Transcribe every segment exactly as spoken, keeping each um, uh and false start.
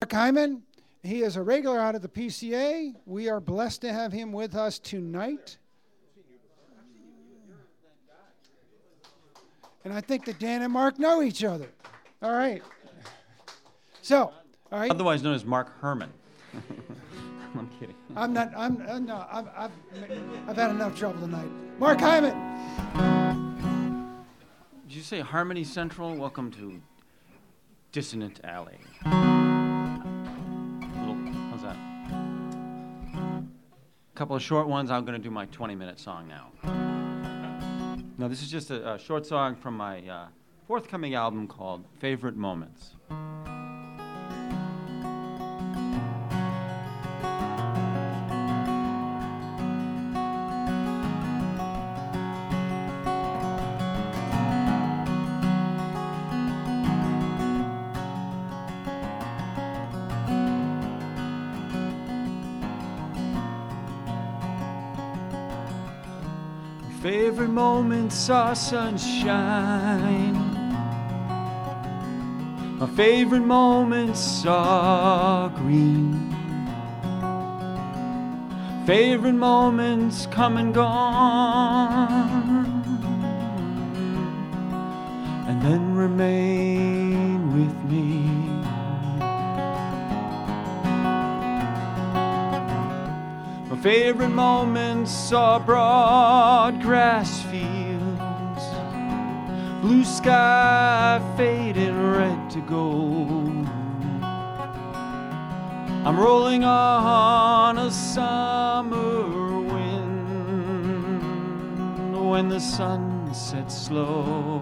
Mark Hyman. He is a regular out of the P C A. We are blessed to have him with us tonight. And I think that Dan and Mark know each other. All right. So, all right. Otherwise known as Mark Herman. I'm kidding. I'm not, I'm, uh, no, I've, I've, I've had enough trouble tonight. Mark Hyman. Did you say Harmony Central? Welcome to Dissonant Alley. Little, how's that? A couple of short ones. I'm going to do my twenty-minute song now. Now, this is just a, a short song from my uh, forthcoming album called Favorite Moments. Favorite moments are sunshine. My favorite moments are green. Favorite moments come and gone, and then remain with me. My favorite moments are broad grass fields, blue sky fading red to gold. I'm rolling on a summer wind when the sun sets slow.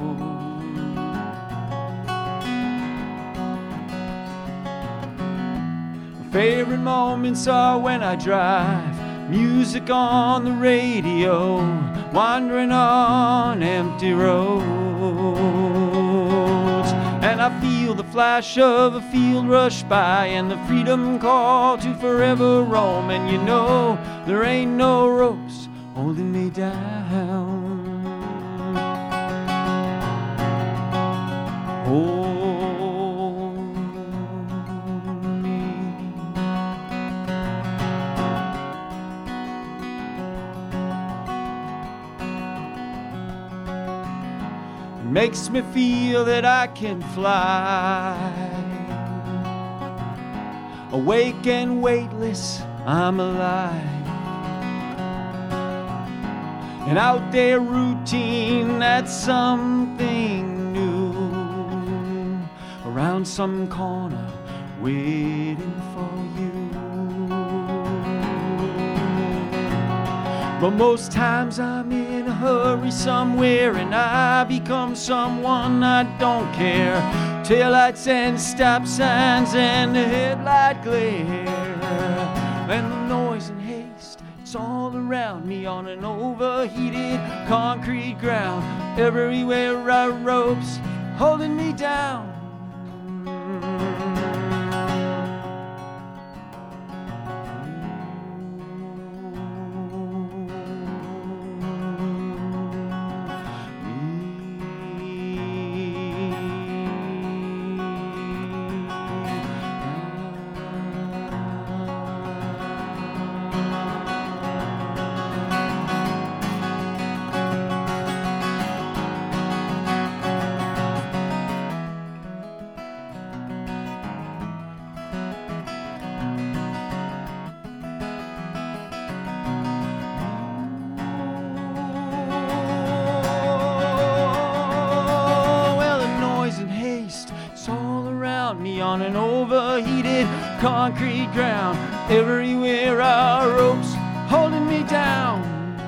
My favorite moments are when I drive, music on the radio, wandering on empty roads. And I feel the flash of a field rush by and the freedom call to forever roam. And you know there ain't no ropes holding me down. Hold makes me feel that I can fly. Awake and weightless, I'm alive. And out there routine, that's something new. Around some corner, waiting for you. But most times I'm in a hurry somewhere and I become someone I don't care. Taillights and stop signs and the headlight glare. And the noise and haste, it's all around me on an overheated concrete ground. Everywhere are ropes holding me down. On an overheated concrete ground, everywhere are ropes holding me down.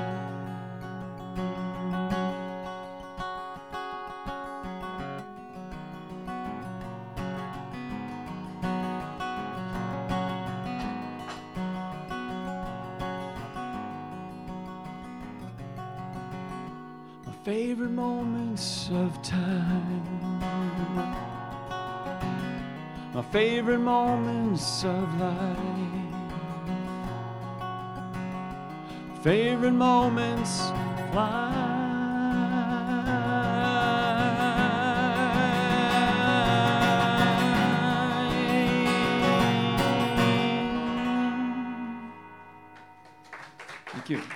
My favorite moments of time, my favorite moments of life, favorite moments fly. Thank you.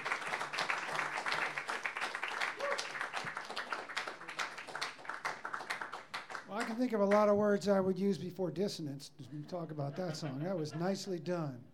Well, I can think of a lot of words I would use before dissonance to talk about that song. That was nicely done.